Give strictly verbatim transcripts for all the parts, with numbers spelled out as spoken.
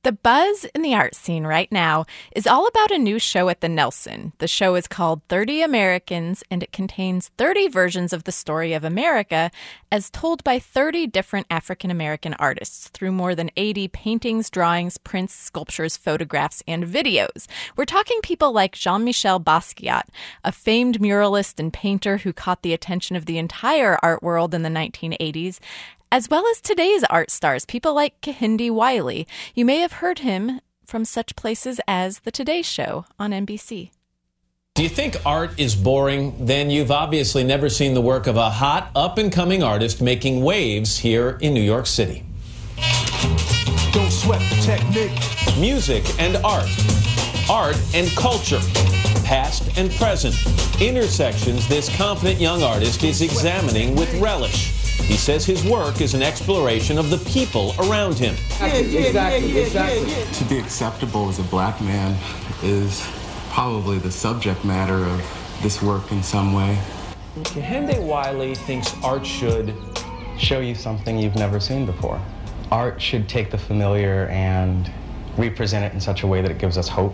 The buzz in the art scene right now is all about a new show at the Nelson. The show is called thirty Americans, and it contains thirty versions of the story of America as told by thirty different African-American artists through more than eighty paintings, drawings, prints, sculptures, photographs, and videos. We're talking people like Jean-Michel Basquiat, a famed muralist and painter who caught the attention of the entire art world in the nineteen eighties, as well as today's art stars, people like Kehinde Wiley. You may have heard him from such places as The Today Show on N B C. Do you think art is boring? Then you've obviously never seen the work of a hot, up-and-coming artist making waves here in New York City. Don't sweat the technique. Music and art. Art and culture. Past and present. Intersections this confident young artist is examining with relish. He says his work is an exploration of the people around him. Yeah, yeah, exactly, yeah, yeah, exactly. Yeah, yeah. To be acceptable as a black man is probably the subject matter of this work in some way. Kehinde Wiley thinks art should show you something you've never seen before. Art should take the familiar and represent it in such a way that it gives us hope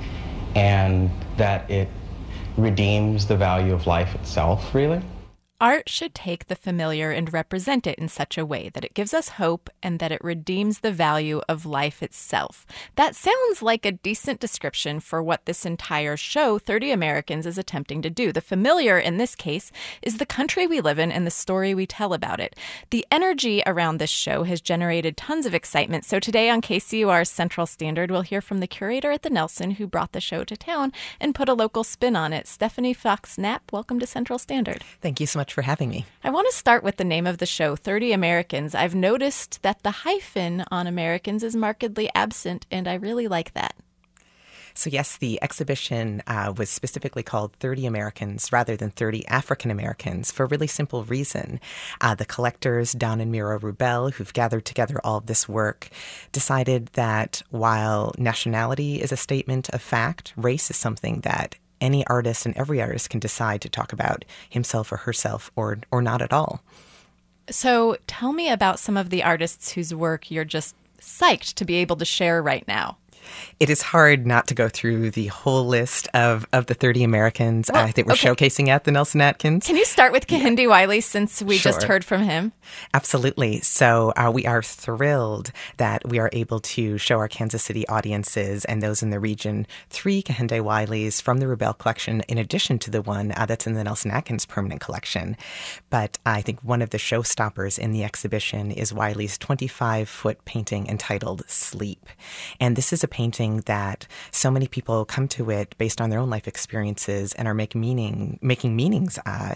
and that it redeems the value of life itself, really. Art should take the familiar and represent it in such a way that it gives us hope and that it redeems the value of life itself. That sounds like a decent description for what this entire show, thirty Americans, is attempting to do. The familiar, in this case, is the country we live in and the story we tell about it. The energy around this show has generated tons of excitement. So today on K C U R's Central Standard, we'll hear from the curator at the Nelson who brought the show to town and put a local spin on it. Stephanie Fox-Knapp, welcome to Central Standard. Thank you so much for having me. I want to start with the name of the show, thirty Americans. I've noticed that the hyphen on Americans is markedly absent, and I really like that. So yes, the exhibition uh, was specifically called thirty Americans rather than thirty African Americans for a really simple reason. Uh, the collectors, Don and Mira Rubel, who've gathered together all of this work, decided that while nationality is a statement of fact, race is something that any artist and every artist can decide to talk about himself or herself or or not at all. So tell me about some of the artists whose work you're just psyched to be able to share right now. It is hard not to go through the whole list of, of the thirty Americans well, uh, that we're okay. showcasing at the Nelson Atkins. Can you start with Kehinde yeah. Wiley since we sure. just heard from him? Absolutely. So uh, we are thrilled that we are able to show our Kansas City audiences and those in the region three Kehinde Wileys from the Rubel collection in addition to the one uh, that's in the Nelson Atkins permanent collection. But I think one of the showstoppers in the exhibition is Wiley's twenty-five foot painting entitled Sleep. And this is a painting that so many people come to it based on their own life experiences and are make meaning, making meanings uh,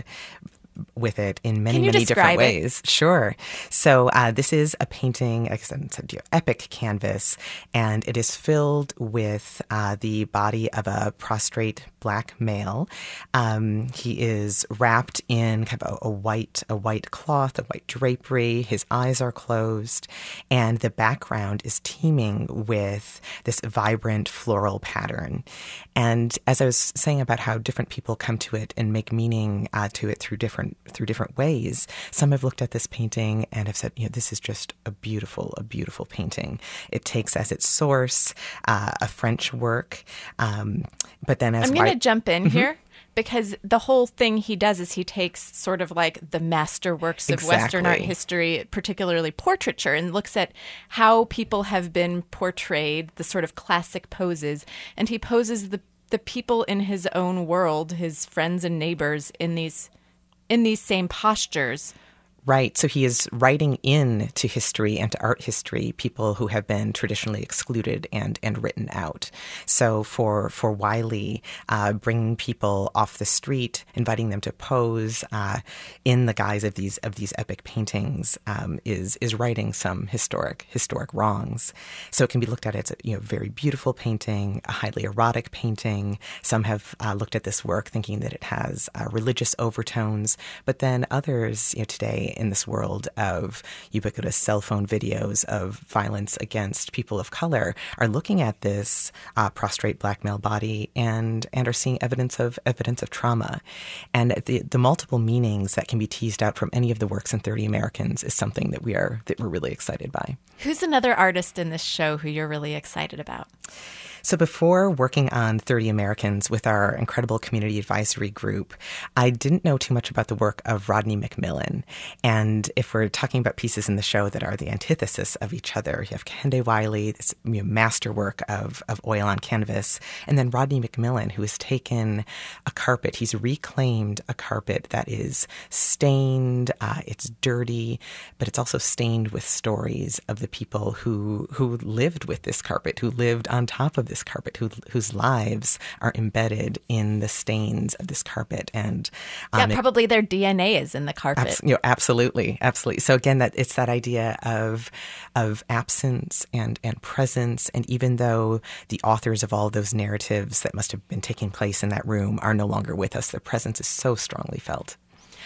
with it in many, many different ways. It? Sure. So uh, this is a painting, like I said, it's a epic canvas, and it is filled with uh, the body of a prostrate black male. Um, he is wrapped in kind of a, a white, a white cloth, a white drapery. His eyes are closed, and the background is teeming with this vibrant floral pattern. And as I was saying about how different people come to it and make meaning uh, to it through different through different ways, some have looked at this painting and have said, you know, this is just a beautiful, a beautiful painting. It takes as its source uh, a French work, um, but then as I'm going to jump in mm-hmm. here. Because the whole thing he does is he takes sort of like the masterworks of exactly. Western art history, particularly portraiture, and looks at how people have been portrayed, the sort of classic poses. And he poses the, the people in his own world, his friends and neighbors, in these in these same postures. Right. So he is writing in to history and to art history people who have been traditionally excluded and, and written out. So for for Wiley, uh, bringing people off the street, inviting them to pose uh, in the guise of these of these epic paintings um, is is righting some historic historic wrongs. So it can be looked at as a you know very beautiful painting, a highly erotic painting. Some have uh, looked at this work thinking that it has uh, religious overtones, but then others you know today in this world of ubiquitous cell phone videos of violence against people of color are looking at this uh, prostrate black male body and and are seeing evidence of evidence of trauma. And the the multiple meanings that can be teased out from any of the works in thirty Americans is something that we are that we're really excited by. Who's another artist in this show who you're really excited about? So before working on thirty Americans with our incredible community advisory group, I didn't know too much about the work of Rodney McMillan. And if we're talking about pieces in the show that are the antithesis of each other, you have Kehinde Wiley, this you know, masterwork of, of oil on canvas, and then Rodney McMillan, who has taken a carpet. He's reclaimed a carpet that is stained, uh, it's dirty, but it's also stained with stories of the people who who lived with this carpet, who lived on top of this carpet, who, whose lives are embedded in the stains of this carpet. And um, yeah, probably their D N A is in the carpet. Abs- you know, absolutely, absolutely. So again, that it's that idea of of absence and and presence. And even though the authors of all of those narratives that must have been taking place in that room are no longer with us, their presence is so strongly felt.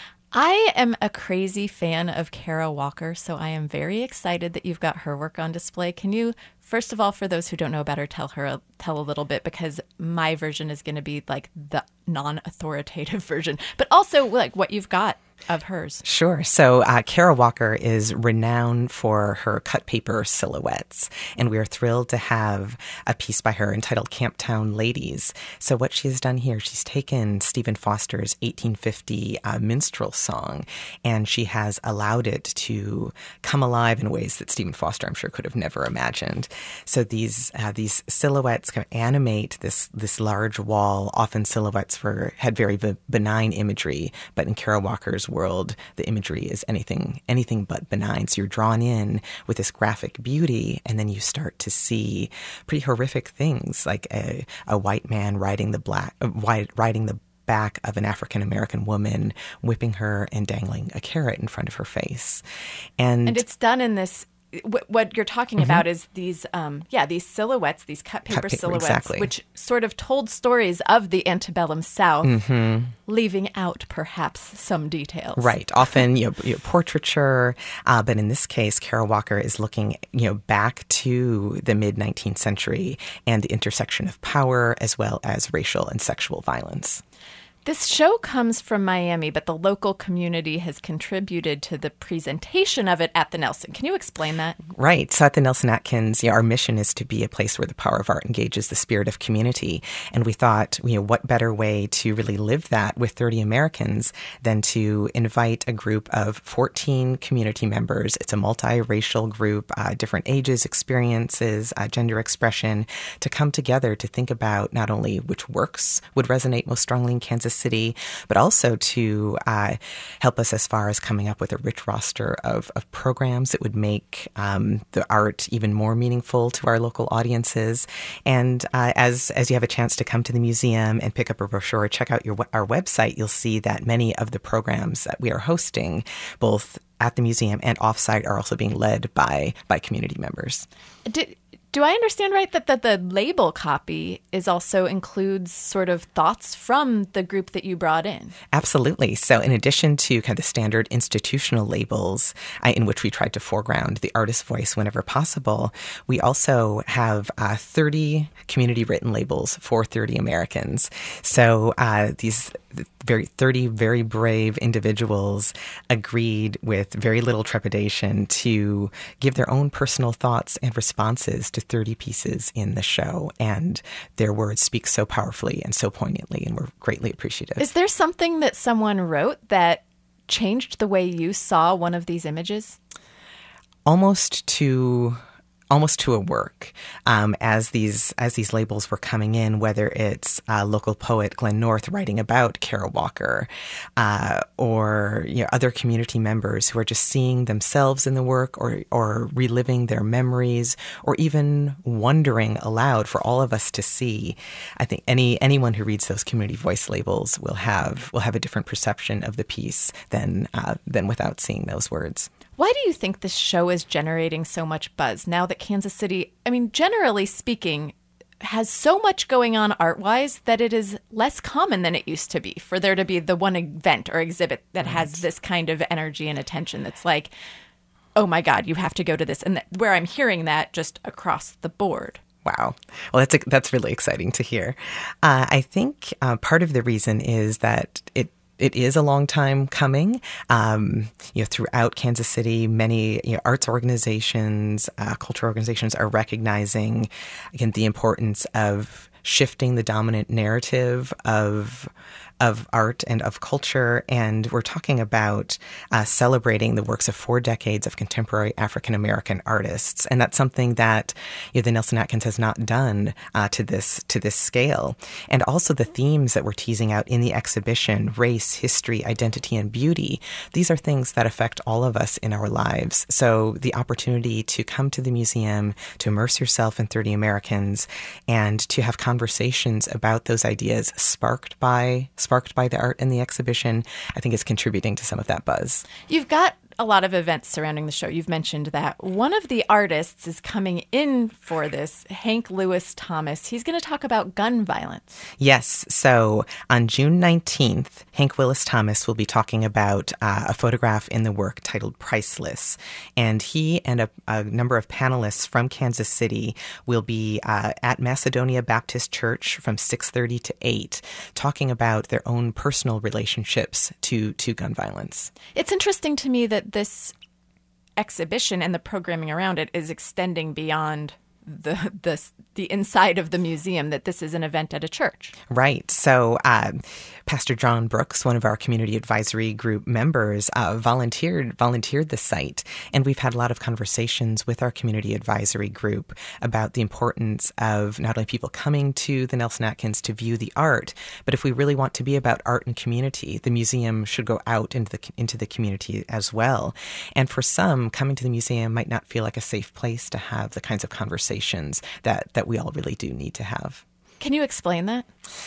I am a crazy fan of Kara Walker, so I am very excited that you've got her work on display. Can you, first of all, for those who don't know about her, tell her tell a little bit, because my version is going to be like the non-authoritative version, but also like what you've got of hers. Sure. So uh, Kara Walker is renowned for her cut paper silhouettes, and we are thrilled to have a piece by her entitled Camptown Ladies. So what she has done here, she's taken Stephen Foster's eighteen fifty uh, minstrel song, and she has allowed it to come alive in ways that Stephen Foster, I'm sure, could have never imagined. So these uh, these silhouettes kind of animate this this large wall. Often silhouettes were had very benign imagery, but in Kara Walker's world, the imagery is anything anything but benign. So you're drawn in with this graphic beauty, and then you start to see pretty horrific things, like a, a white man riding the black, uh, white, riding the back of an African-American woman, whipping her and dangling a carrot in front of her face. And, and it's done in this... What you're talking mm-hmm. about is these, um, yeah, these silhouettes, these cut paper, cut paper silhouettes, exactly. which sort of told stories of the antebellum South, mm-hmm. leaving out perhaps some details. Right. Often, you know, you know portraiture, uh, but in this case, Kara Walker is looking, you know, back to the mid nineteenth century and the intersection of power as well as racial and sexual violence. This show comes from Miami, but the local community has contributed to the presentation of it at the Nelson. Can you explain that? Right. So at the Nelson Atkins, you know, our mission is to be a place where the power of art engages the spirit of community. And we thought, you know, what better way to really live that with thirty Americans than to invite a group of fourteen community members. It's a multiracial group, uh, different ages, experiences, uh, gender expression, to come together to think about not only which works would resonate most strongly in Kansas City, but also to uh, help us as far as coming up with a rich roster of, of programs that would make um, the art even more meaningful to our local audiences. And uh, as as you have a chance to come to the museum and pick up a brochure or check out your our website, you'll see that many of the programs that we are hosting, both at the museum and offsite, are also being led by by community members. Did Do I understand right that, that the label copy is also includes sort of thoughts from the group that you brought in? Absolutely. So in addition to kind of the standard institutional labels uh, in which we tried to foreground the artist's voice whenever possible, we also have uh, thirty community written labels for thirty Americans. So uh, these very thirty very brave individuals agreed with very little trepidation to give their own personal thoughts and responses to thirty pieces in the show, and their words speak so powerfully and so poignantly, and we're greatly appreciative. Is there something that someone wrote that changed the way you saw one of these images? Almost to... almost to a work, um, as these as these labels were coming in, whether it's uh, local poet Glenn North writing about Kara Walker, uh, or you know other community members who are just seeing themselves in the work, or or reliving their memories, or even wondering aloud for all of us to see. I think any anyone who reads those community voice labels will have will have a different perception of the piece than uh, than without seeing those words. Why do you think this show is generating so much buzz now that Kansas City, I mean, generally speaking, has so much going on art-wise that it is less common than it used to be for there to be the one event or exhibit that right. has this kind of energy and attention that's like, oh my God, you have to go to this. And th- where I'm hearing that just across the board. Wow. Well, that's that's really exciting to hear. Uh, I think uh, part of the reason is that it It is a long time coming. Um, you know, throughout Kansas City, many you know, arts organizations, uh, cultural organizations are recognizing, again, the importance of shifting the dominant narrative of of art and of culture. And we're talking about uh, celebrating the works of four decades of contemporary African-American artists. And that's something that you know, the Nelson Atkins has not done uh, to this to this scale. And also the themes that we're teasing out in the exhibition, race, history, identity, and beauty, these are things that affect all of us in our lives. So the opportunity to come to the museum, to immerse yourself in thirty Americans, and to have conversations about those ideas sparked by sparked by the art in the exhibition, I think is contributing to some of that buzz. You've got a lot of events surrounding the show. You've mentioned that. One of the artists is coming in for this, Hank Lewis Thomas. He's going to talk about gun violence. Yes. So on June nineteenth, Hank Willis Thomas will be talking about uh, a photograph in the work titled Priceless. And he and a, a number of panelists from Kansas City will be uh, at Macedonia Baptist Church from six thirty to eight, talking about their own personal relationships to, to gun violence. It's interesting to me that this exhibition and the programming around it is extending beyond the the the inside of the museum, that this is an event at a church. Right. So uh, Pastor John Brooks, one of our community advisory group members, uh, volunteered volunteered the site. And we've had a lot of conversations with our community advisory group about the importance of not only people coming to the Nelson Atkins to view the art, but if we really want to be about art and community, the museum should go out into the into the community as well. And for some, coming to the museum might not feel like a safe place to have the kinds of conversations that, that we all really do need to have. Can you explain that?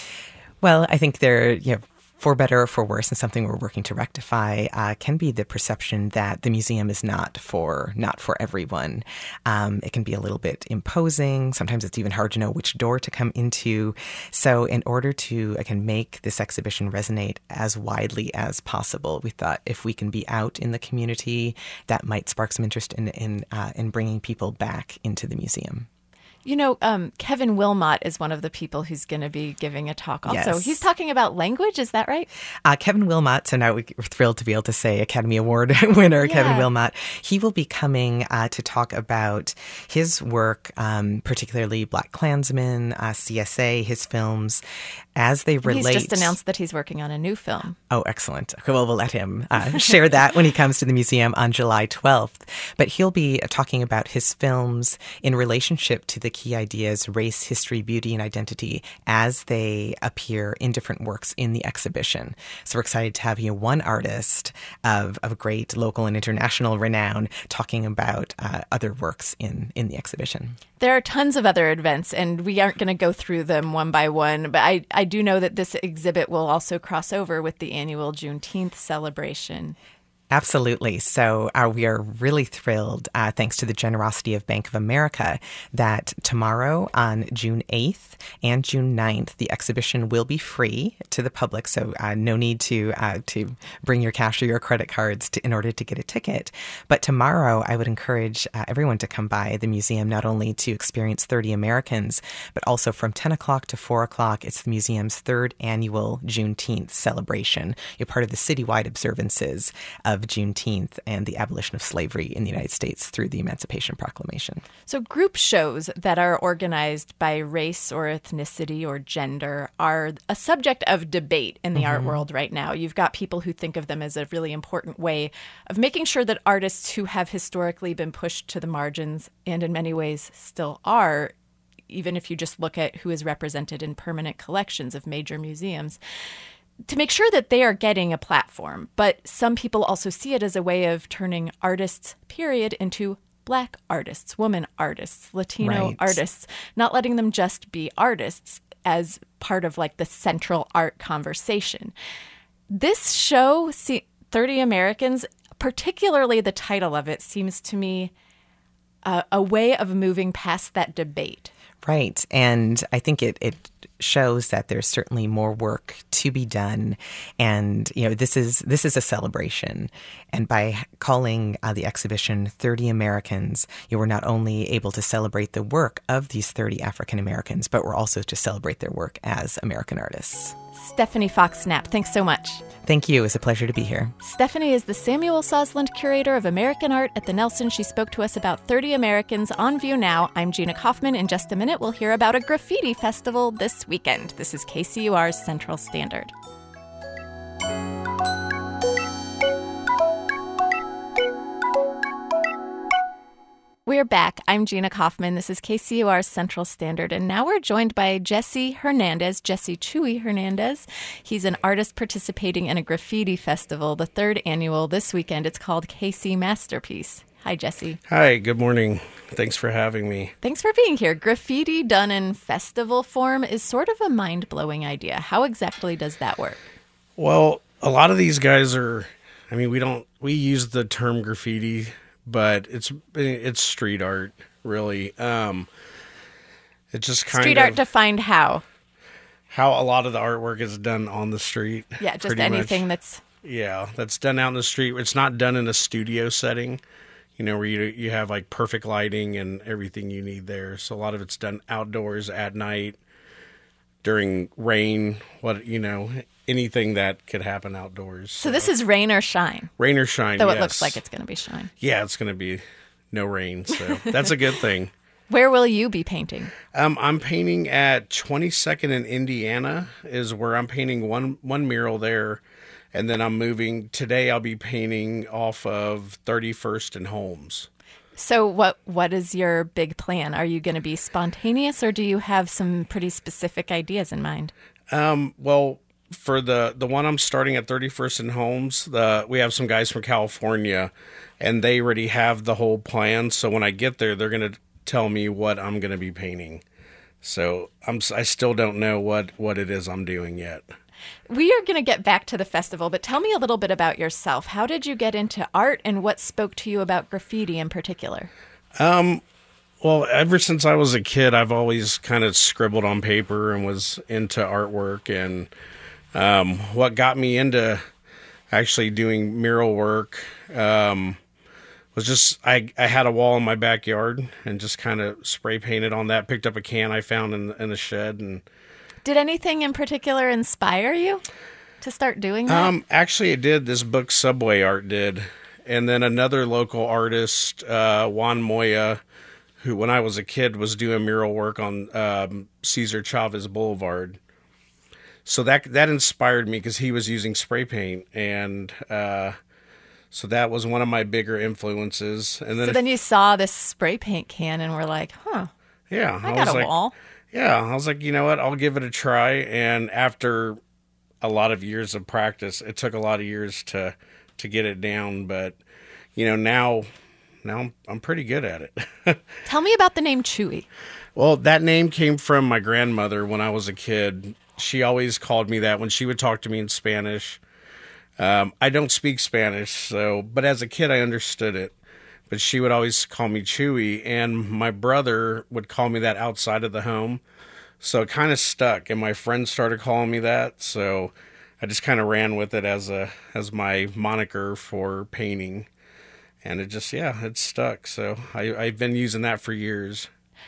Well, I think there, you know, for better or for worse, and something we're working to rectify, uh, can be the perception that the museum is not for not for everyone. Um, it can be a little bit imposing. Sometimes it's even hard to know which door to come into. So in order to, again, make this exhibition resonate as widely as possible, we thought if we can be out in the community, that might spark some interest in in, uh, in bringing people back into the museum. You know, um, Kevin Wilmot is one of the people who's going to be giving a talk also. Yes. He's talking about language. Is that right? Uh, Kevin Wilmot, so now we're thrilled to be able to say Academy Award winner yeah. Kevin Wilmot. He will be coming uh, to talk about his work, um, particularly Black Klansman, uh, C S A, his films, as they relate. He's just announced that he's working on a new film. Oh, excellent. Okay, well, we'll let him uh, share that when he comes to the museum on July twelfth. But he'll be talking about his films in relationship to the key ideas, race, history, beauty, and identity, as they appear in different works in the exhibition. So we're excited to have you know, one artist of, of great local and international renown talking about uh, other works in, in the exhibition. There are tons of other events, and we aren't going to go through them one by one, but I, I do know that this exhibit will also cross over with the annual Juneteenth celebration. Absolutely. So uh, we are really thrilled, uh, thanks to the generosity of Bank of America, that tomorrow on June eighth and June ninth, the exhibition will be free to the public. So uh, no need to uh, to bring your cash or your credit cards to, in order to get a ticket. But tomorrow, I would encourage uh, everyone to come by the museum, not only to experience thirty Americans, but also from ten o'clock to four o'clock, it's the museum's third annual Juneteenth celebration. You're part of the citywide observances of Juneteenth and the abolition of slavery in the United States through the Emancipation Proclamation. So group shows that are organized by race or ethnicity or gender are a subject of debate in the mm-hmm. art world right now. You've got people who think of them as a really important way of making sure that artists who have historically been pushed to the margins, and in many ways still are, even if you just look at who is represented in permanent collections of major museums, to make sure that they are getting a platform. But some people also see it as a way of turning artists, period, into Black artists, woman artists, Latino right. artists, not letting them just be artists as part of like the central art conversation. This show, thirty Americans, particularly the title of it, seems to me uh, a way of moving past that debate. Right. And I think it, it shows that there's certainly more work to be done. And, you know, this is this is a celebration. And by calling uh, the exhibition thirty Americans, you were not only able to celebrate the work of these thirty African Americans, but we're also to celebrate their work as American artists. Stephanie Fox-Knapp, thanks so much. Thank you. It's a pleasure to be here. Stephanie is the Samuel Sosland Curator of American Art at the Nelson. She spoke to us about thirty Americans on view now. I'm Gina Kaufman. In just a minute, we'll hear about a graffiti festival this weekend. This is K C U R's Central Standard. We're back. I'm Gina Kaufman. This is K C U R's Central Standard. And now we're joined by Jesse Hernandez, Jesse Chewy Hernandez. He's an artist participating in a graffiti festival, the third annual this weekend. It's called K C Masterpiece. Hi, Jesse. Hi, good morning. Thanks for having me. Thanks for being here. Graffiti done in festival form is sort of a mind-blowing idea. How exactly does that work? Well, a lot of these guys are, I mean, we don't, we use the term graffiti, but it's it's street art, really. Um, it's just kind street of... Street art defined how? How a lot of the artwork is done on the street. Yeah, just anything much. that's... Yeah, that's done out in the street. It's not done in a studio setting, you know, where you you have like perfect lighting and everything you need there. So a lot of it's done outdoors at night, during rain, what, you know, anything that could happen outdoors. So, so this is rain or shine? Rain or shine, Though yes. it looks like it's going to be shine. Yeah, it's going to be no rain, so that's a good thing. Where will you be painting? Um, I'm painting at twenty-second in Indiana is where I'm painting one one mural there. And then I'm moving, today I'll be painting off of thirty-first and Holmes. So what what is your big plan? Are you going to be spontaneous, or do you have some pretty specific ideas in mind? Um, well, for the, the one I'm starting at thirty-first and Holmes, the, we have some guys from California, and they already have the whole plan. So when I get there, they're going to tell me what I'm going to be painting. So I'm I still don't know what, what it is I'm doing yet. We are going to get back to the festival, but tell me a little bit about yourself. How did you get into art, and what spoke to you about graffiti in particular? Um, well, ever since I was a kid, I've always kind of scribbled on paper and was into artwork. And um, what got me into actually doing mural work um, was just I, I had a wall in my backyard and just kind of spray painted on that. Picked up a can I found in, in the shed and... Did anything in particular inspire you to start doing that? Um, actually, it did. This book, Subway Art, did. And then another local artist, uh, Juan Moya, who, when I was a kid, was doing mural work on um, Cesar Chavez Boulevard. So that that inspired me because he was using spray paint. And uh, so that was one of my bigger influences. And then so if, then you saw this spray paint can and were like, huh, yeah, I, I got was a like, wall. Yeah, I was like, you know what? I'll give it a try. And after a lot of years of practice, it took a lot of years to to get it down. But, you know, now, now I'm, I'm pretty good at it. Tell me about the name Chewy. Well, that name came from my grandmother when I was a kid. She always called me that when she would talk to me in Spanish. Um, I don't speak Spanish, so but as a kid, I understood it. But she would always call me Chewy, and my brother would call me that outside of the home. So it kind of stuck, and my friends started calling me that. So I just kind of ran with it as a as my moniker for painting. And it just, yeah, it stuck. So I, I've been using that for years.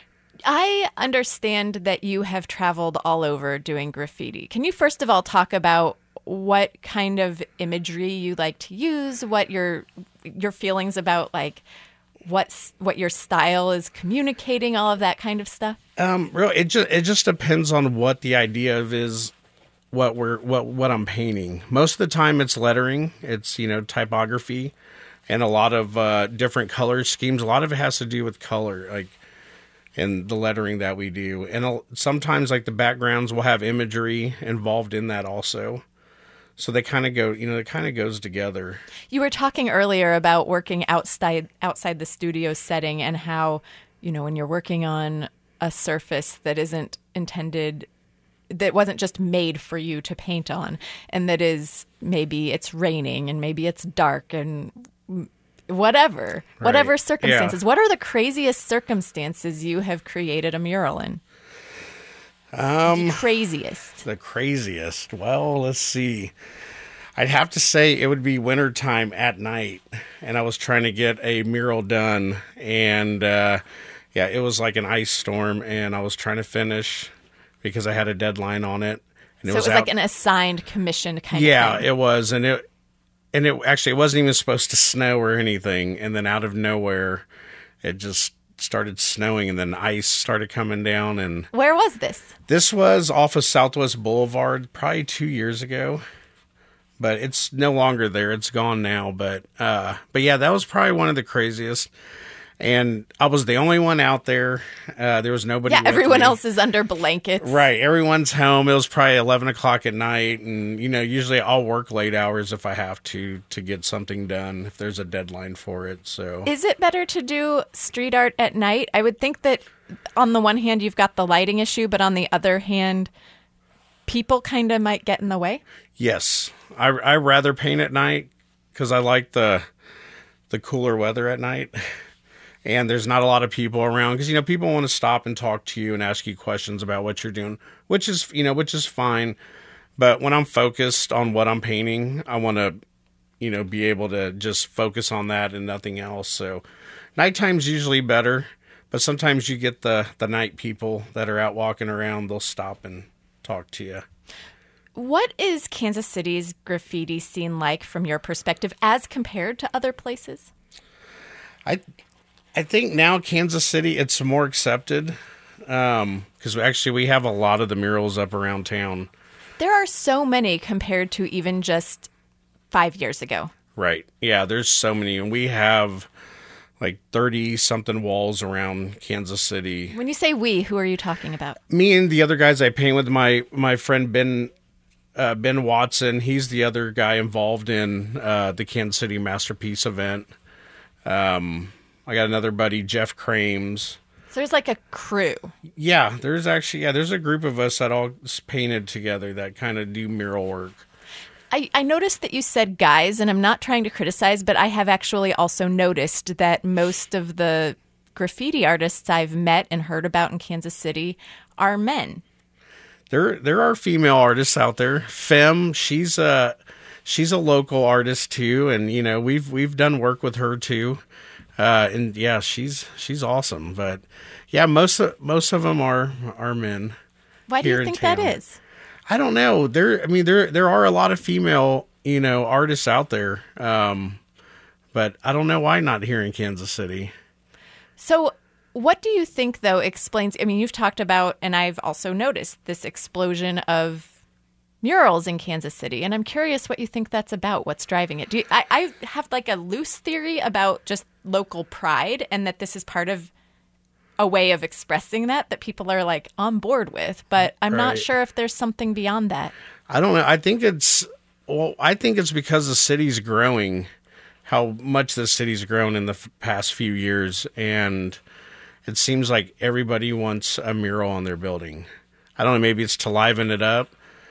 I understand that you have traveled all over doing graffiti. Can you first of all talk about what kind of imagery you like to use, what your your feelings about like what's what your style is communicating, all of that kind of stuff? Um, really, it just it just depends on what the idea of is, what we're what what I'm painting. Most of the time, it's lettering, it's you know typography, and a lot of uh, different color schemes. A lot of it has to do with color, like and the lettering that we do, and sometimes like the backgrounds will have imagery involved in that also. So they kind of go, you know, it kind of goes together. You were talking earlier about working outside outside the studio setting and how, you know, when you're working on a surface that isn't intended, that wasn't just made for you to paint on, and that is maybe it's raining and maybe it's dark and whatever, Right. whatever circumstances. Yeah. What are the craziest circumstances you have created a mural in? Um, the craziest. The craziest. Well, let's see. I'd have to say it would be wintertime at night, and I was trying to get a mural done, and uh, yeah, it was like an ice storm, and I was trying to finish because I had a deadline on it. And So it was out- like an assigned, commissioned kind yeah, of thing. it was, and it and it actually it wasn't even supposed to snow or anything, and then out of nowhere, it just started snowing, and then ice started coming down, and Where was this? this was off of Southwest Boulevard probably two years ago. But it's no longer there. It's gone now. But uh, but yeah, that was probably one of the craziest. And I was the only one out there. Uh, there was nobody. Yeah, with everyone me. else is under blankets. Right. Everyone's home. It was probably eleven o'clock at night. And, you know, usually I'll work late hours if I have to, to get something done, if there's a deadline for it. So Is it better to do street art at night? I would think that on the one hand, you've got the lighting issue, but on the other hand, people kind of might get in the way. yes, I, I rather paint at night because I like the the cooler weather at night. And there's not a lot of people around because, you know, people want to stop and talk to you and ask you questions about what you're doing, which is, you know, which is fine. But when I'm focused on what I'm painting, I want to, you know, be able to just focus on that and nothing else. So nighttime's usually better, but sometimes you get the, the night people that are out walking around. They'll stop and talk to you. What is Kansas City's graffiti scene like from your perspective as compared to other places? I I think now Kansas City, it's more accepted um, because actually we have a lot of the murals up around town. There are so many compared to even just five years ago. Right. Yeah, there's so many. And we have like thirty-something walls around Kansas City. When you say we, who are you talking about? Me and the other guys I paint with, my, my friend Ben uh, Ben Watson, he's the other guy involved in uh, the Kansas City Masterpiece event. Um, I got another buddy, Jeff Crames. So there's like a crew. Yeah, there's actually, yeah, there's a group of us that all painted together that kind of do mural work. I, I noticed that you said guys, and I'm not trying to criticize, but I have actually also noticed that most of the graffiti artists I've met and heard about in Kansas City are men. There, there are female artists out there. Fem, she's a, she's a local artist too, and you know we've we've done work with her too, uh, and yeah, she's she's awesome. But yeah, most of, most of them are are men. Why do here you in think that town. is? I don't know. There, I mean, there there are a lot of female, you know, artists out there, um, but I don't know why not here in Kansas City. So what do you think, though, explains... I mean, you've talked about, and I've also noticed, this explosion of murals in Kansas City, and I'm curious what you think that's about, what's driving it. Do you, I, I have, like, a loose theory about just local pride, and that this is part of a way of expressing that, that people are, like, on board with, but I'm not Right. sure if there's something beyond that. I don't know. I think it's well. I think it's because the city's growing. How much the city's grown in the f- past few years, and it seems like everybody wants a mural on their building. I don't know. Maybe it's to liven it up,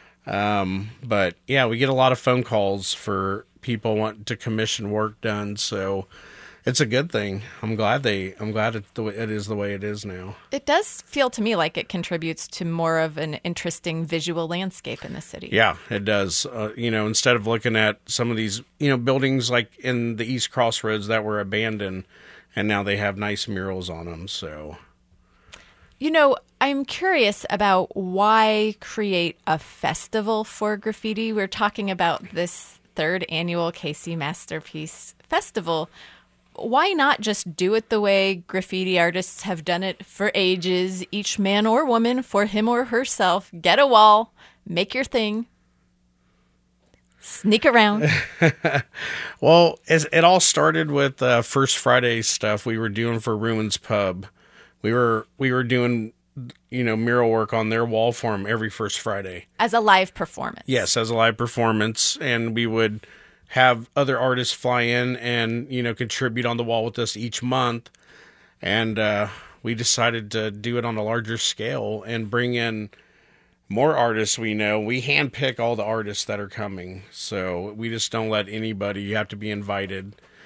um, but yeah, we get a lot of phone calls for people wanting to commission work done. So it's a good thing. I'm glad they. I'm glad it, the way, it is the way it is now. It does feel to me like it contributes to more of an interesting visual landscape in the city. Yeah, it does. Uh, you know, instead of looking at some of these, you know, buildings like in the East Crossroads that were abandoned, and now they have nice murals on them. So, You know, I'm curious about why create a festival for graffiti. We're talking about this third annual K C Masterpiece Festival. Why not just do it the way graffiti artists have done it for ages? Each man or woman, for him or herself, get a wall, make your thing, sneak around. well, it, it all started with uh, First Friday stuff we were doing for Ruins Pub. We were we were doing, you know, mural work on their wall for them every First Friday. As a live performance. Yes, as a live performance, and we would have other artists fly in and, you know, contribute on the wall with us each month. And uh, we decided to do it on a larger scale and bring in more artists we know. We handpick all the artists that are coming. So we just don't let anybody, you have to be invited.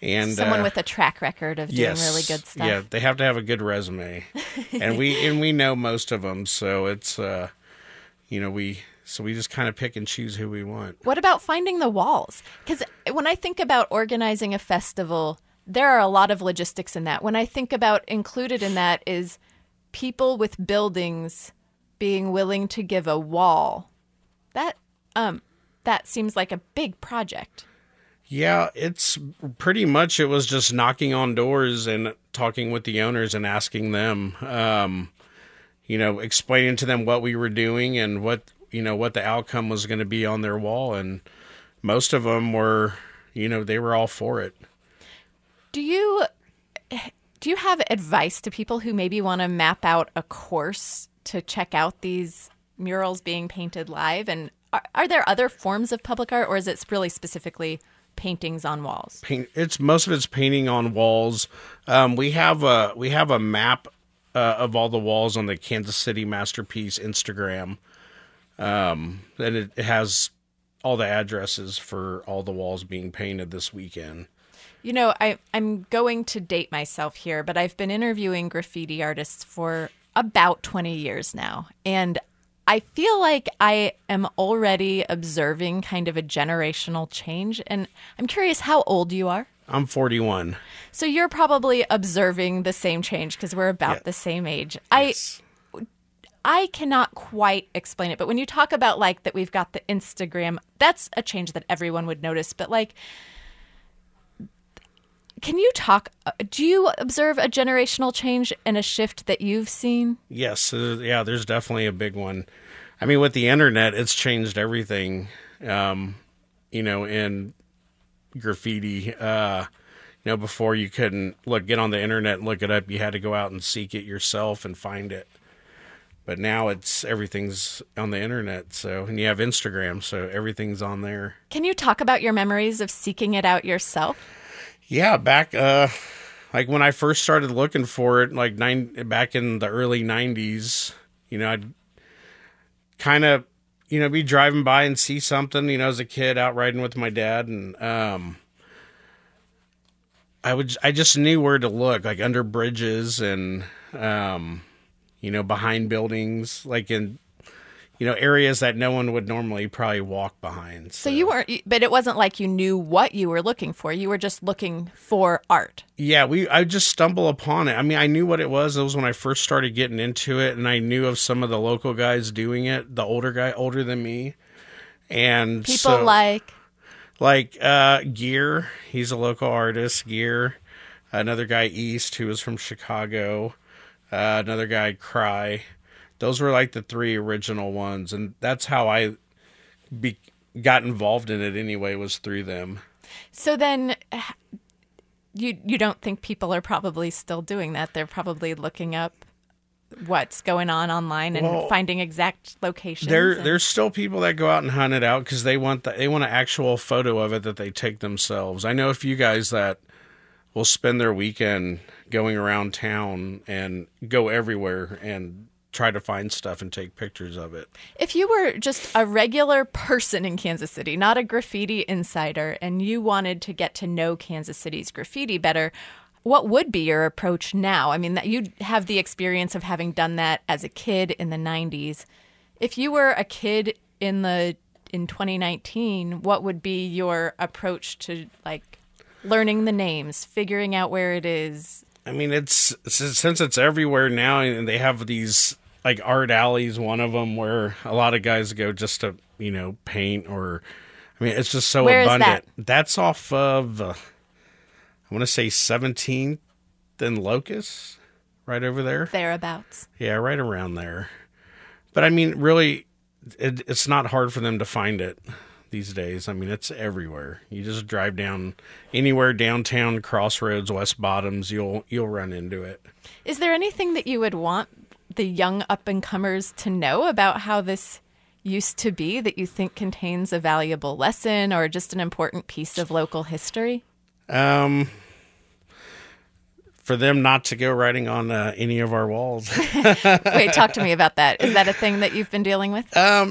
And someone uh, with a track record of doing yes, really good stuff. Yeah, they have to have a good resume, and we and we know most of them. So it's uh, you know we so we just kind of pick and choose who we want. What about finding the walls? Because when I think about organizing a festival, there are a lot of logistics in that. When I think about included in that is people with buildings being willing to give a wall. That um that seems like a big project. Yeah, it's pretty much, it was just knocking on doors and talking with the owners and asking them, um, you know, explaining to them what we were doing and what, you know, what the outcome was going to be on their wall. And most of them were, you know, they were all for it. Do you, do you have advice to people who maybe want to map out a course to check out these murals being painted live? And are, are there other forms of public art, or is it really specifically paintings on walls? Paint, it's most of it's painting on walls. Um, we have a we have a map uh, of all the walls on the Kansas City Masterpiece Instagram, um, and it, it has all the addresses for all the walls being painted this weekend. You know, I I'm going to date myself here, but I've been interviewing graffiti artists for about twenty years now, and I feel like I am already observing kind of a generational change, and I'm curious how old you are. I'm forty-one. So you're probably observing the same change because we're about Yeah. the same age. Yes. I I cannot quite explain it, but when you talk about like that we've got the Instagram, that's a change that everyone would notice. But like, can you talk, do you observe a generational change and a shift that you've seen? Yes, uh, yeah, there's definitely a big one. I mean, with the internet, it's changed everything, um, you know, in graffiti. Uh, you know, before you couldn't look, get on the internet and look it up. You had to go out and seek it yourself and find it. But now it's, everything's on the internet. So, and you have Instagram, so everything's on there. Can you talk about your memories of seeking it out yourself? Yeah, back, uh, like when I first started looking for it, like nine, back in the early nineties, you know, I'd kind of, you know, be driving by and see something, you know, as a kid out riding with my dad. And, um, I would, I just knew where to look, like under bridges and, um, you know, behind buildings, like in, you know, areas that no one would normally probably walk behind. So, so you weren't, but it wasn't like you knew what you were looking for. You were just looking for art. Yeah, we. I just stumble upon it. I mean, I knew what it was. It was when I first started getting into it, and I knew of some of the local guys doing it. The older guy, older than me, and people so, like, like uh, Gear. He's a local artist. Gear. Another guy, East, who was from Chicago. Uh, another guy, Cry. Those were like the three original ones, and that's how I be, got involved in it anyway, was through them. So then you you don't think people are probably still doing that? They're probably looking up what's going on online and well, finding exact locations. There, and... There's still people that go out and hunt it out because they want the, they want an actual photo of it that they take themselves. I know a few guys that will spend their weekend going around town and go everywhere and try to find stuff and take pictures of it. If you were just a regular person in Kansas City, not a graffiti insider, and you wanted to get to know Kansas City's graffiti better, what would be your approach now? I mean, that you have the experience of having done that as a kid in the nineties. If you were a kid in the in twenty nineteen, what would be your approach to like learning the names, figuring out where it is? I mean, it's since it's everywhere now, and they have these like art alleys, one of them where a lot of guys go just to, you know, paint, or I mean, it's just so where abundant. Is that? That's off of, uh, I want to say seventeenth and Locust, right over there. Thereabouts. Yeah, right around there. But I mean, really, it, it's not hard for them to find it these days. I mean, it's everywhere. You just drive down anywhere downtown, Crossroads, West Bottoms, you'll you'll run into it. Is there anything that you would want the young up-and-comers to know about how this used to be that you think contains a valuable lesson or just an important piece of local history? Um, for them not to go writing on uh, any of our walls. Wait, talk to me about that. Is that a thing that you've been dealing with? Um,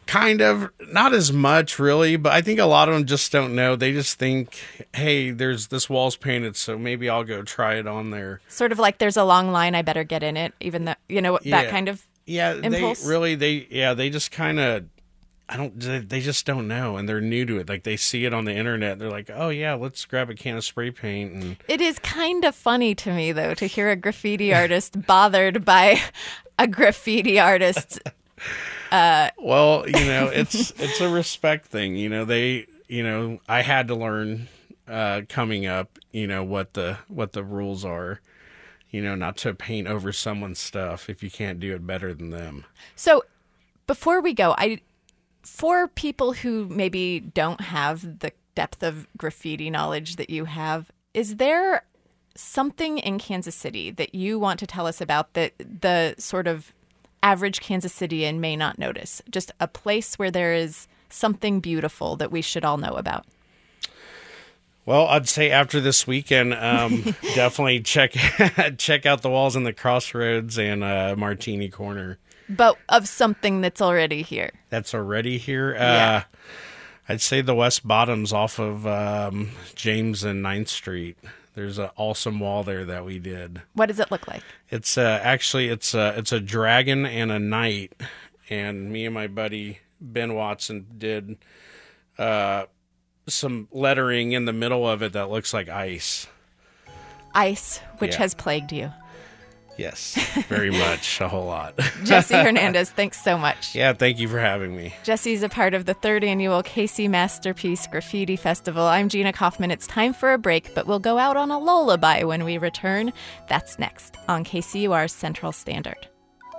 Kind of, not as much really, but I think a lot of them just don't know. They just think, hey, there's this wall's painted, so maybe I'll go try it on there. Sort of like there's a long line, I better get in it, even though, you know, that Yeah. kind of Yeah, impulse. they really, they, yeah, they just kind of, I don't, they just don't know, and they're new to it. Like, they see it on the internet, they're like, oh yeah, let's grab a can of spray paint. And It is kind of funny to me, though, to hear a graffiti artist bothered by a graffiti artist. well, you know, it's it's a respect thing. You know, they, you know, I had to learn uh, coming up, you know, what the what the rules are. You know, not to paint over someone's stuff if you can't do it better than them. So before we go, I for people who maybe don't have the depth of graffiti knowledge that you have, is there something in Kansas City that you want to tell us about that the sort of average Kansas Citian may not notice? Just a place where there is something beautiful that we should all know about. Well, I'd say after this weekend, um, definitely check check out the walls in the Crossroads and uh, Martini Corner. But of something that's already here. That's already here. Yeah. Uh, I'd say the West Bottoms off of um, James and ninth Street. There's an awesome wall there that we did. What does it look like? It's uh, actually it's a it's a dragon and a knight, and me and my buddy Ben Watson did uh, some lettering in the middle of it that looks like ice. Ice, which Yeah. has plagued you. Yes, very much, a whole lot. Jesse Hernandez, thanks so much. Yeah, thank you for having me. Jesse's a part of the third annual K C Masterpiece Graffiti Festival. I'm Gina Kaufman. It's time for a break, but we'll go out on a lullaby when we return. That's next on K C U R's Central Standard.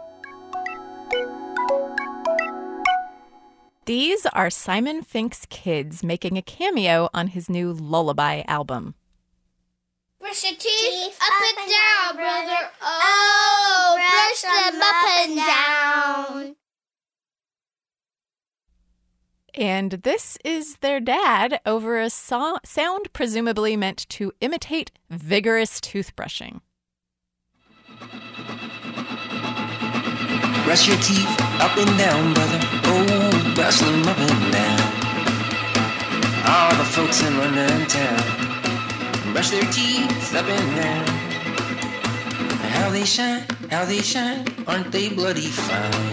These are Simon Fink's kids making a cameo on his new Lullaby album. Brush your teeth up and down, brother. Oh, brush them up and down. And this is their dad over a so- sound presumably meant to imitate vigorous toothbrushing. Brush your teeth up and down, brother. Oh, brush them up and down. All the folks in London town brush their teeth up and down. How they shine, how they shine, aren't they bloody fine?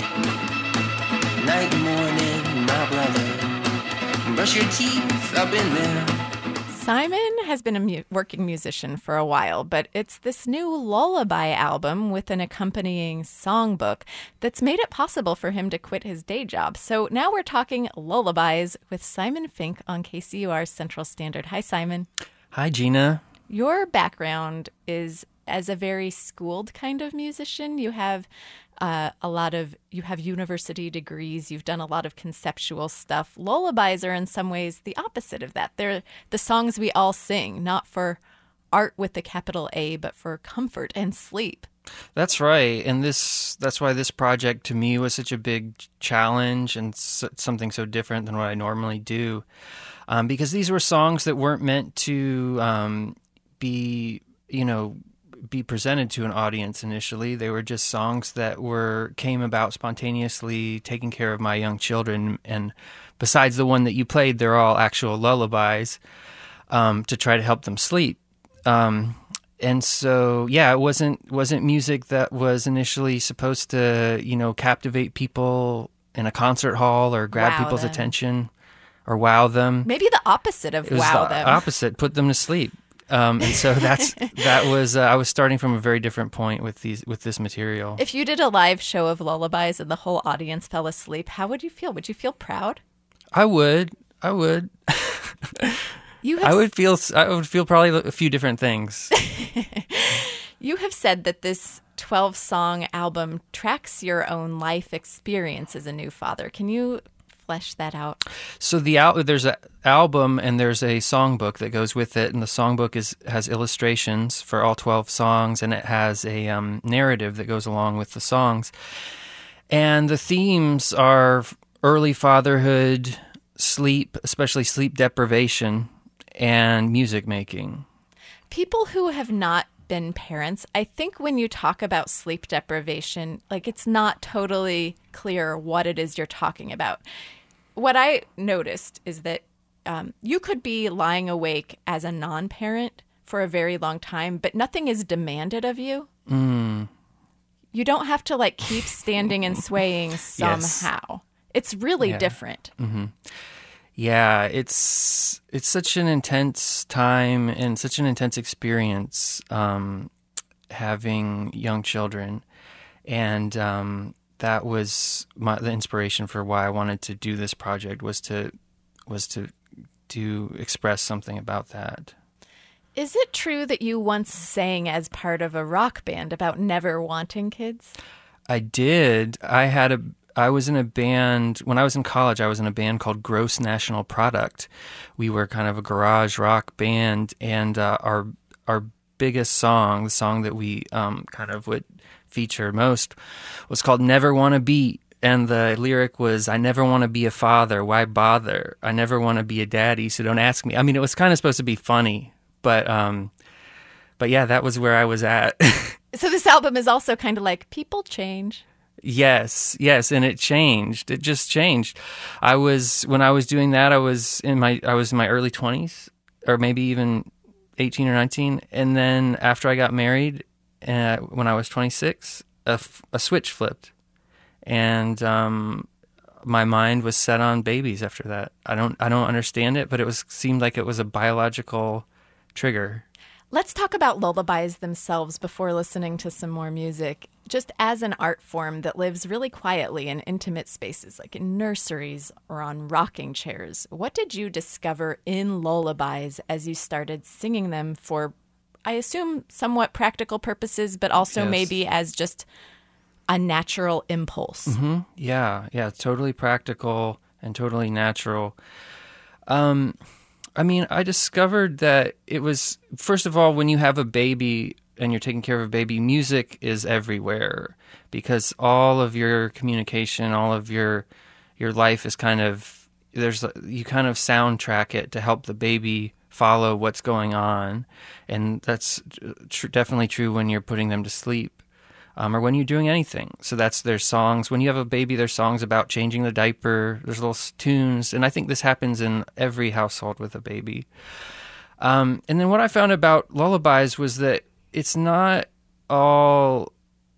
Night and morning, my brother, brush your teeth up and down. Simon has been a mu- working musician for a while, but it's this new lullaby album with an accompanying songbook that's made it possible for him to quit his day job. So now we're talking lullabies with Simon Fink on K C U R's Central Standard. Hi, Simon. Hi, Gina. Your background is as a very schooled kind of musician. You have uh, a lot of, you have university degrees. You've done a lot of conceptual stuff. Lullabies are in some ways the opposite of that. They're the songs we all sing, not for art with the capital A, but for comfort and sleep. That's right. And this that's why this project to me was such a big challenge and so, something so different than what I normally do. Um, because these were songs that weren't meant to um, be, you know, be presented to an audience initially. They were just songs that were came about spontaneously, taking care of my young children. And besides the one that you played, they're all actual lullabies um, to try to help them sleep. Um, and so, yeah, it wasn't wasn't music that was initially supposed to, you know, captivate people in a concert hall or grab Wow people's them. attention. Or wow them. Maybe the opposite of It was wow the them. opposite, put them to sleep. Um, and so that's that was uh, I was starting from a very different point with these with this material. If you did a live show of lullabies and the whole audience fell asleep, how would you feel? Would you feel proud? I would, I would, You have I would feel, I would feel probably a few different things. You have said that this twelve-song album tracks your own life experience as a new father. Can you flesh that out? So the al- there's an album and there's a songbook that goes with it, and the songbook is has illustrations for all twelve songs, and it has a um, narrative that goes along with the songs. And the themes are early fatherhood, sleep, especially sleep deprivation, and music making. People who have not been parents, I think when you talk about sleep deprivation, like it's not totally clear what it is you're talking about. What I noticed is that um, you could be lying awake as a non-parent for a very long time, but nothing is demanded of you. Mm. You don't have to like keep standing and swaying somehow. Yes. It's really yeah. different. Mm-hmm. Yeah, it's it's such an intense time and such an intense experience um, having young children, and um, that was my, the inspiration for why I wanted to do this project was to was to to express something about that. Is it true that you once sang as part of a rock band about never wanting kids? I did. I had a. I was in a band, when I was in college, I was in a band called Gross National Product. We were kind of a garage rock band, and uh, our our biggest song, the song that we um, kind of would feature most, was called Never Wanna Be. And the lyric was, I never want to be a father, why bother? I never want to be a daddy, so don't ask me. I mean, it was kind of supposed to be funny, but um, but yeah, that was where I was at. So this album is also kind of like, people change. Yes, yes, and it changed. It just changed. I was when I was doing that. I was in my I was in my early twenties, or maybe even eighteen or nineteen. And then after I got married, uh, when I was twenty-six, a, f- a switch flipped, and um, my mind was set on babies. After that, I don't I don't understand it, but it was seemed like it was a biological trigger. Let's talk about lullabies themselves before listening to some more music. Just as an art form that lives really quietly in intimate spaces, like in nurseries or on rocking chairs, what did you discover in lullabies as you started singing them for, I assume, somewhat practical purposes, but also yes. maybe as just a natural impulse? Mm-hmm. Yeah, yeah, totally practical and totally natural. Um... I mean, I discovered that it was, first of all, when you have a baby and you're taking care of a baby, music is everywhere because all of your communication, all of your your life is kind of, there's you kind of soundtrack it to help the baby follow what's going on. And that's tr- definitely true when you're putting them to sleep. Um, or when you're doing anything. So that's there's songs. When you have a baby, there's songs about changing the diaper. There's little tunes. And I think this happens in every household with a baby. Um, and then what I found about lullabies was that it's not all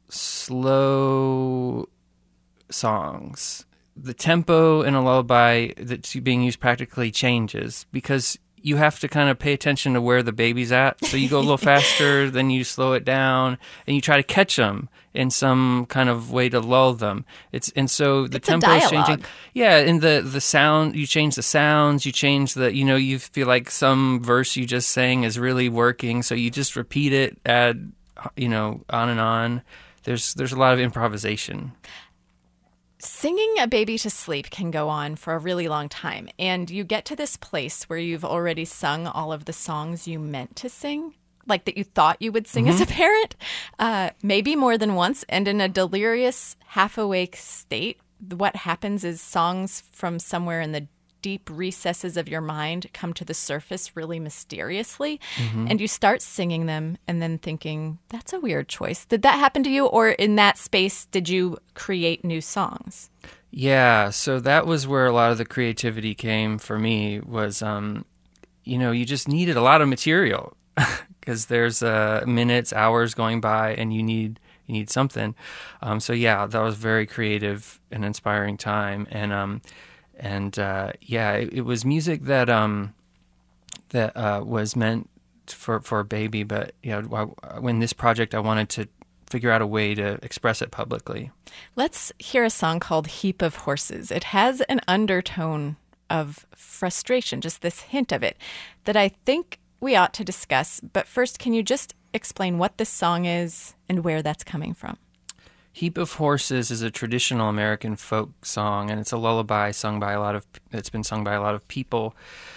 slow songs. The tempo in a lullaby that's being used practically changes because you have to kind of pay attention to where the baby's at. So you go a little faster, then you slow it down, and you try to catch them in some kind of way to lull them. It's and so the it's tempo is changing. Yeah, and the the sound, you change the sounds, you change the, you know, you feel like some verse you just sang is really working, so you just repeat it, add, you know, on and on. There's there's a lot of improvisation. Singing a baby to sleep can go on for a really long time, and you get to this place where you've already sung all of the songs you meant to sing, like that you thought you would sing mm-hmm. as a parent, uh, maybe more than once, and in a delirious, half-awake state, what happens is songs from somewhere in the deep recesses of your mind come to the surface really mysteriously, mm-hmm. and you start singing them and then thinking, that's a weird choice. Did that happen to you? Or in that space, did you create new songs? Yeah, so that was where a lot of the creativity came for me was, um, you know, you just needed a lot of material because there's uh, minutes, hours going by, and you need you need something. Um, so yeah, that was very creative and inspiring time, and um, And uh, yeah, it, it was music that um, that uh, was meant for, for a baby. But you know, when this project, I wanted to figure out a way to express it publicly. Let's hear a song called "Heap of Horses." It has an undertone of frustration, just this hint of it, that I think we ought to discuss. But first, can you just explain what this song is and where that's coming from? Heap of Horses is a traditional American folk song, and it's a lullaby sung by a lot of. It's been sung by a lot of people.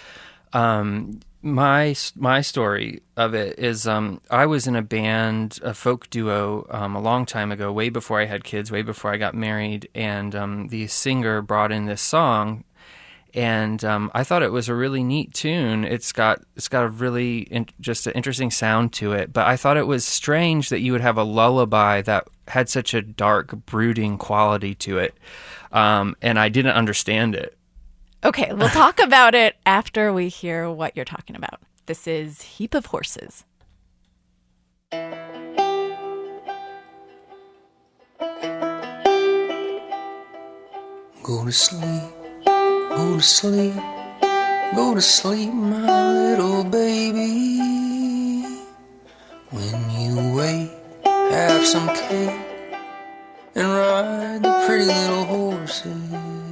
Um, my my story of it is, um, I was in a band, a folk duo, um, a long time ago, way before I had kids, way before I got married, and um, the singer brought in this song, And um, I thought it was a really neat tune. It's got it's got a really in, just an interesting sound to it. But I thought it was strange that you would have a lullaby that had such a dark, brooding quality to it, um, and I didn't understand it. Okay, we'll talk about it after we hear what you're talking about. This is Heap of Horses. Go to sleep, go to sleep, go to sleep, my little baby. When you wake, have some cake and ride the pretty little horses.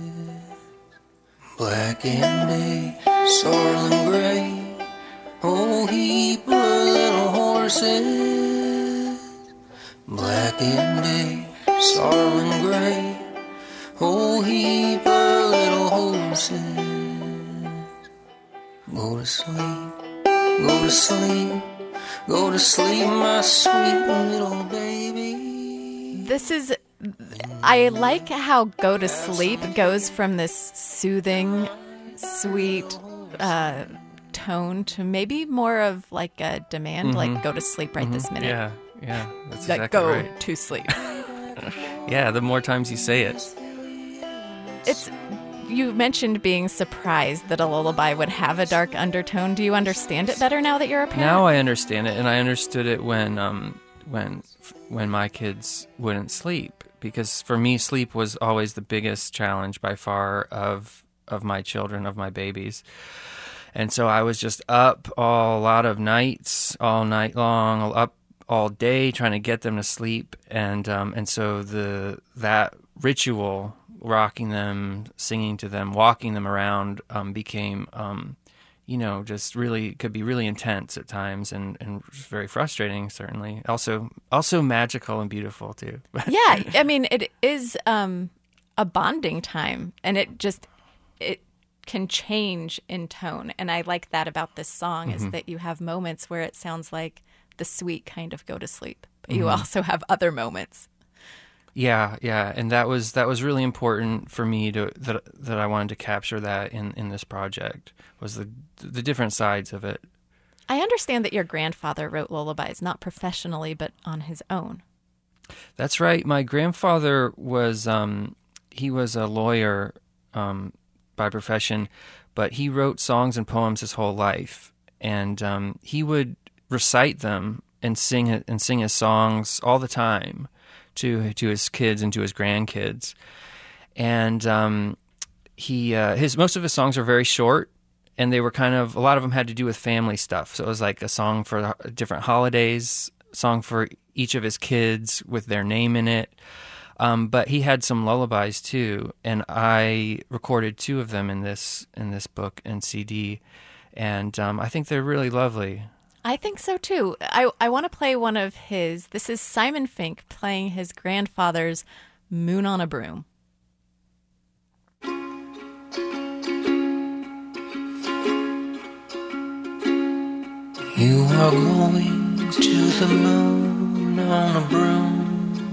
Black and day, sorrel and gray, oh heap of little horses. Black and day, sorrel and gray, oh heap of little horses. Go to sleep, go to sleep, go to sleep, my sweet little baby. This is, I like how Go to Sleep goes from this soothing, sweet uh, tone to maybe more of like a demand, mm-hmm. like go to sleep right mm-hmm. this minute. Yeah, yeah, that's like exactly go right. to sleep. Yeah, the more times you say it. It's, you mentioned being surprised that a lullaby would have a dark undertone. Do you understand it better now that you're a parent? Now I understand it, and I understood it when um, when when my kids wouldn't sleep, because for me, sleep was always the biggest challenge by far of of my children, of my babies. And so I was just up all, a lot of nights, all night long, up all day trying to get them to sleep, and um, and so the that ritual, rocking them, singing to them, walking them around, um, became, um, you know, just really, could be really intense at times, and, and very frustrating, certainly. Also, also magical and beautiful, too. Yeah, I mean, it is um, a bonding time, and it just, it can change in tone. And I like that about this song, mm-hmm. is that you have moments where it sounds like the sweet kind of go to sleep, but you mm-hmm. also have other moments. Yeah, yeah, and that was that was really important for me to that that I wanted to capture that in, in this project, was the the different sides of it. I understand that your grandfather wrote lullabies, not professionally, but on his own. That's right. My grandfather was um, he was a lawyer um, by profession, but he wrote songs and poems his whole life, and um, he would recite them and sing it and sing his songs all the time to to his kids and to his grandkids. And um, he uh, his most of his songs are very short, and they were kind of, a lot of them had to do with family stuff. So it was like a song for different holidays, song for each of his kids with their name in it. Um, but he had some lullabies too, and I recorded two of them in this in this book and C D, and um, I think they're really lovely. I think so too. I, I want to play one of his. This is Simon Fink playing his grandfather's Moon on a Broom. You are going to the moon on a broom.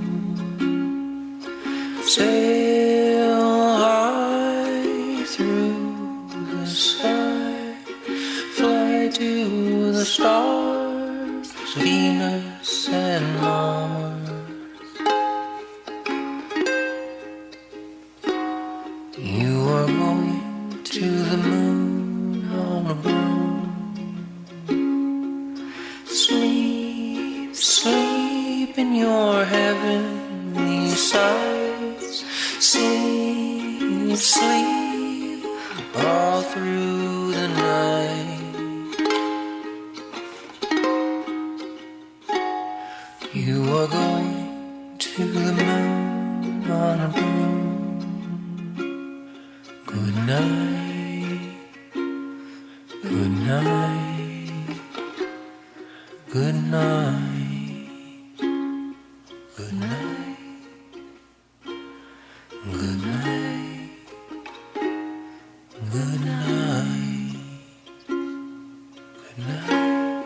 Sail high through the sky. Fly to the stars, Venus and Mars. You are going to the moon on a broom. Sleep, sleep in your heavenly sights. Sleep, sleep all through the night. You are going to the moon on a broom. Good night, good night, good night, good night, good night, good night, good night,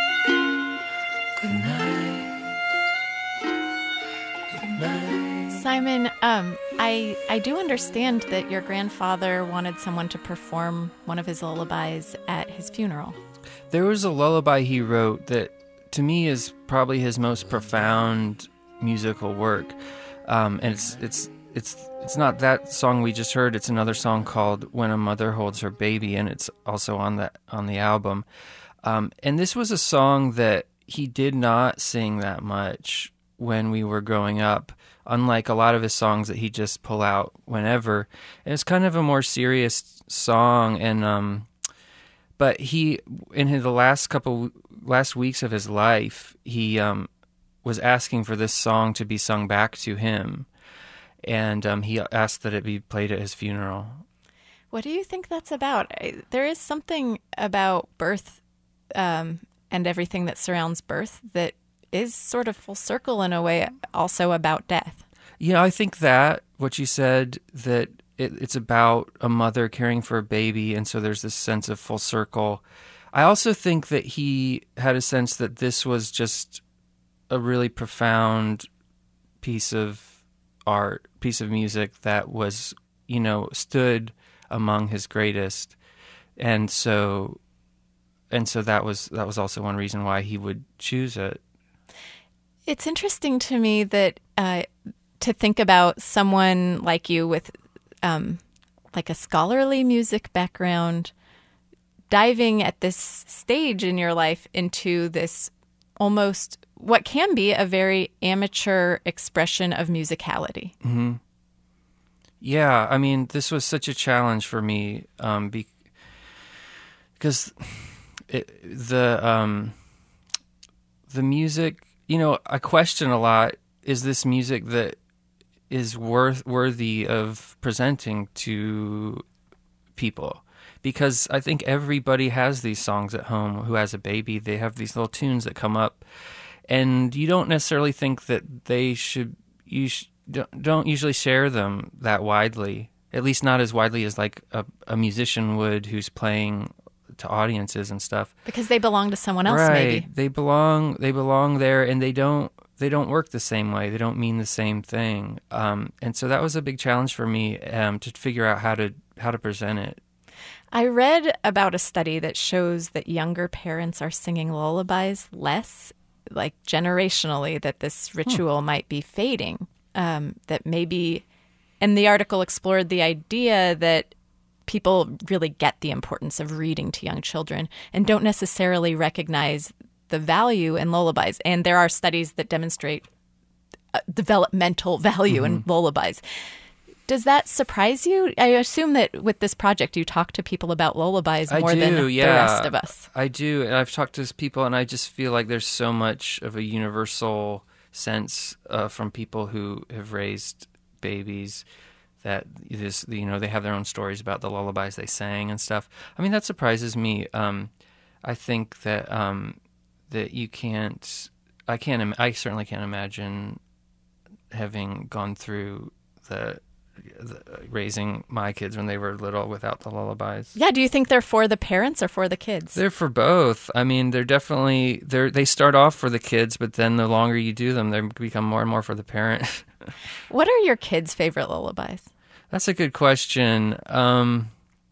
good night. Simon, um, I I do understand that your grandfather wanted someone to perform one of his lullabies at his funeral. There was a lullaby he wrote that, to me, is probably his most profound musical work, um, and it's it's it's it's not that song we just heard. It's another song called "When a Mother Holds Her Baby," and it's also on the on the album. Um, and this was a song that he did not sing that much when we were growing up, unlike a lot of his songs that he just pull out whenever. And it's kind of a more serious song, and um, but he, in his, the last couple last weeks of his life, he um, was asking for this song to be sung back to him, and um, he asked that it be played at his funeral. What do you think that's about? There is something about birth um, and everything that surrounds birth that is sort of full circle in a way, also about death. You know, I think that what you said, that it, it's about a mother caring for a baby, and so there's this sense of full circle. I also think that he had a sense that this was just a really profound piece of art, piece of music that was, you know, stood among his greatest, and so and so that was that was also one reason why he would choose it. It's interesting to me that uh, to think about someone like you with um, like a scholarly music background diving at this stage in your life into this almost what can be a very amateur expression of musicality. Mm-hmm. Yeah, I mean, this was such a challenge for me um, be- because it, the um, the music. You know, I question a lot, is this music that is worth worthy of presenting to people? Because I think everybody has these songs at home who has a baby. They have these little tunes that come up, and you don't necessarily think that they should, you sh- don't usually share them that widely, at least not as widely as like a, a musician would who's playing to audiences and stuff, because they belong to someone else. Right. Maybe they belong they belong there, and they don't they don't work the same way, they don't mean the same thing, um, and so that was a big challenge for me, um, to figure out how to how to present it. I read about a study that shows that younger parents are singing lullabies less, like generationally, that this ritual hmm. might be fading, um, that maybe, and the article explored the idea that people really get the importance of reading to young children and don't necessarily recognize the value in lullabies. And there are studies that demonstrate uh, developmental value mm-hmm. in lullabies. Does that surprise you? I assume that with this project, you talk to people about lullabies more I do, than yeah. the rest of us. I do. And I've talked to people, and I just feel like there's so much of a universal sense uh, from people who have raised babies that this, you know, they have their own stories about the lullabies they sang and stuff. I mean, that surprises me. Um, I think that um, that you can't, I can't, I certainly can't imagine having gone through the, the raising my kids when they were little without the lullabies. Yeah. Do you think they're for the parents or for the kids? They're for both. I mean, they're definitely, they're, they start off for the kids, but then the longer you do them, they become more and more for the parent. What are your kids' favorite lullabies? That's a good question. Um,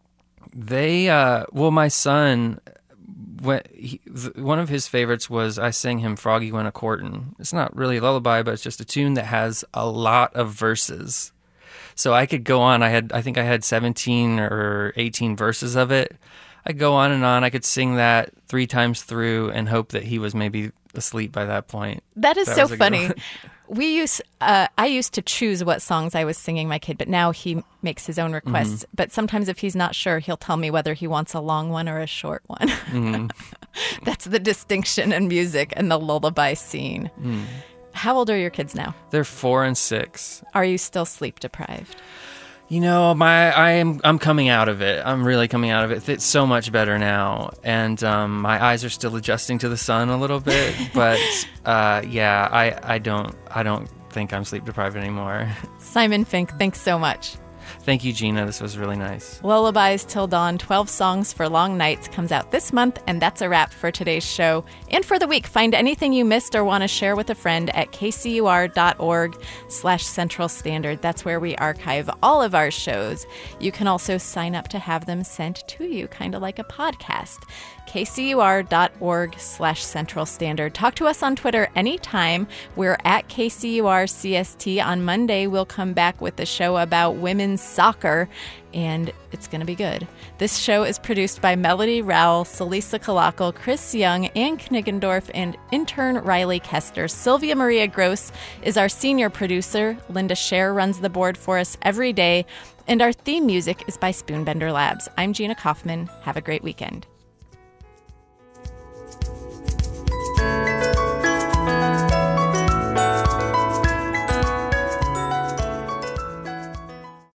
they, uh, well, my son, when he, th- one of his favorites was I sang him Froggy Went A-Courtin'. It's not really a lullaby, but it's just a tune that has a lot of verses. So I could go on. I had, I think I had seventeen or eighteen verses of it. I'd go on and on. I could sing that three times through and hope that he was maybe asleep by that point. That is that so funny. We use, uh, I used to choose what songs I was singing my kid, but now he makes his own requests. Mm-hmm. But sometimes if he's not sure, he'll tell me whether he wants a long one or a short one. Mm-hmm. That's the distinction in music and the lullaby scene. Mm. How old are your kids now? They're four and six. Are you still sleep deprived? You know, my I am I'm coming out of it. I'm really coming out of it. It's so much better now, and um, my eyes are still adjusting to the sun a little bit. But uh, yeah, I, I don't I don't think I'm sleep deprived anymore. Simon Fink, thanks so much. Thank you, Gina. This was really nice. Lullabies Till Dawn, twelve Songs for Long Nights comes out this month, and that's a wrap for today's show and for the week. Find anything you missed or want to share with a friend at kcur.org slash Central Standard. That's where we archive all of our shows. You can also sign up to have them sent to you, kind of like a podcast. kcur.org slash Central Standard. Talk to us on Twitter anytime. We're at K C U R C S T. On Monday, we'll come back with a show about women's soccer, and it's going to be good. This show is produced by Melody Rowell, Celisa Kalakal, Chris Young, Ann Kniggendorf, and intern Riley Kester. Sylvia Maria Gross is our senior producer. Linda Scher runs the board for us every day, and our theme music is by Spoonbender Labs. I'm Gina Kaufman. Have a great weekend.